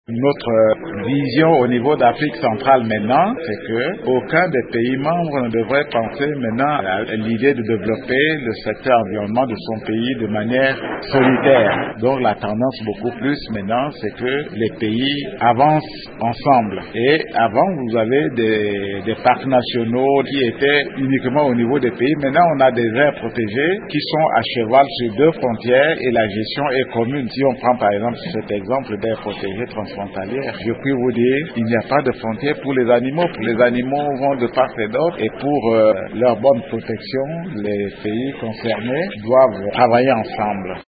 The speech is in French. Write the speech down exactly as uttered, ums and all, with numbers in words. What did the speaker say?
Notre vision au niveau d'Afrique centrale maintenant, c'est que aucun des pays membres ne devrait penser maintenant à l'idée de développer le secteur environnement de son pays de manière solitaire. Donc la tendance beaucoup plus maintenant, c'est que les pays avancent ensemble. Et avant, vous avez des, des parcs nationaux qui étaient uniquement au niveau des pays. Maintenant, on a des aires protégées qui sont à cheval sur deux frontières et la gestion est commune. Si on prend par exemple cet exemple d'aires protégées transfrontalières, je puis vous dire, il n'y a pas de frontières pour les animaux. Pour les animaux vont de part et d'autre et pour euh, leur bonne protection, les pays concernés doivent travailler ensemble.